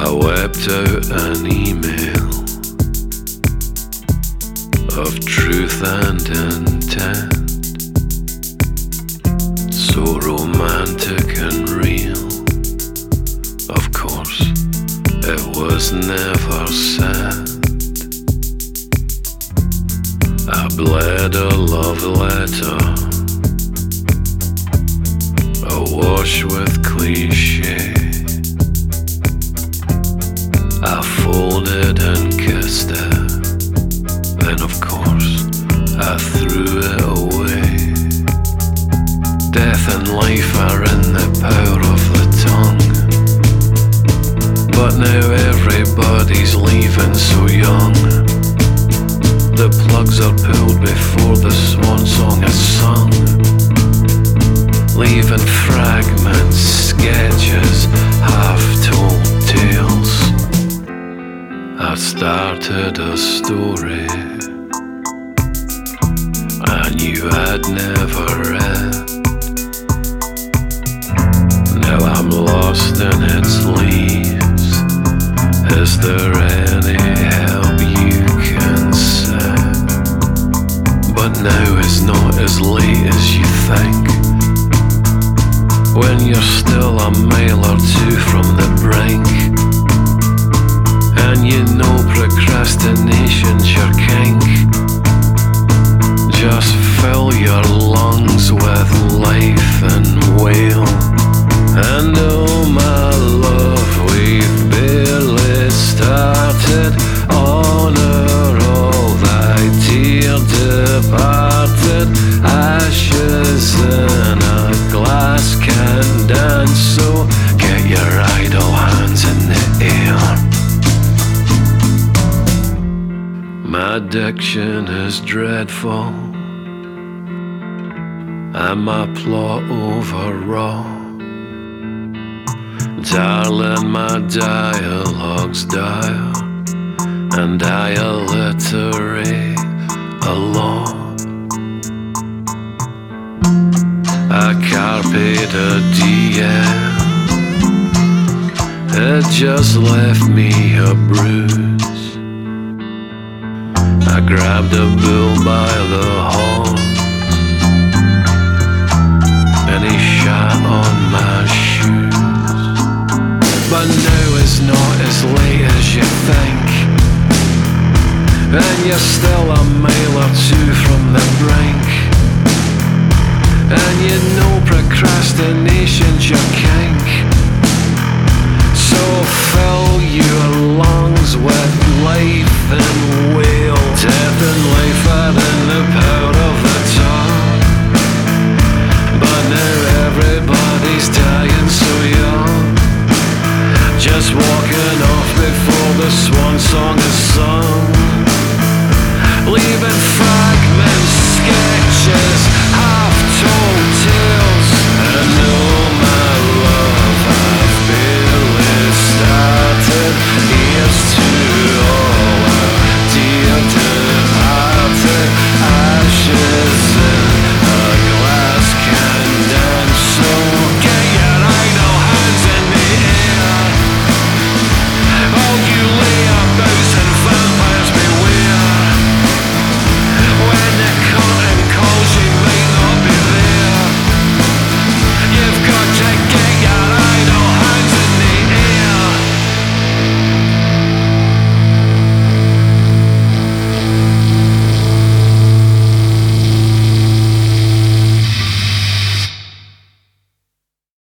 I wept out an email of truth and intent, so romantic and real. Of course, it was never said. I bled a love letter, awash with cliché. I folded and kissed it, then of course I threw it away. Death and life are in the power of the tongue, but now everybody's leaving so young. The plugs are pulled before the swan song is sung, leaving fragments, sketches, half-told tales. I started a story I knew I'd never read. Now I'm lost in its leaves. Is there any help you can send? But now is not as late as you think, when you're still a mile or two from the brink, and you know procrastination's your kink. Just fill your lungs with life and wail, and oh my love, we've barely started. Honor all thy tear departed. Ashes in a glass can dance, so get your idle hands in the air. My addiction is dreadful, and my plot overwrought. Darling, my dialogue's dire, and I alliterate a lot. I carpe diem, it just left me a bruise. I grabbed a bull by the horns, and he shot on my shoes. But now it's not as late as you think, and you're still a mile or two from the brink, and you know procrastination's your king.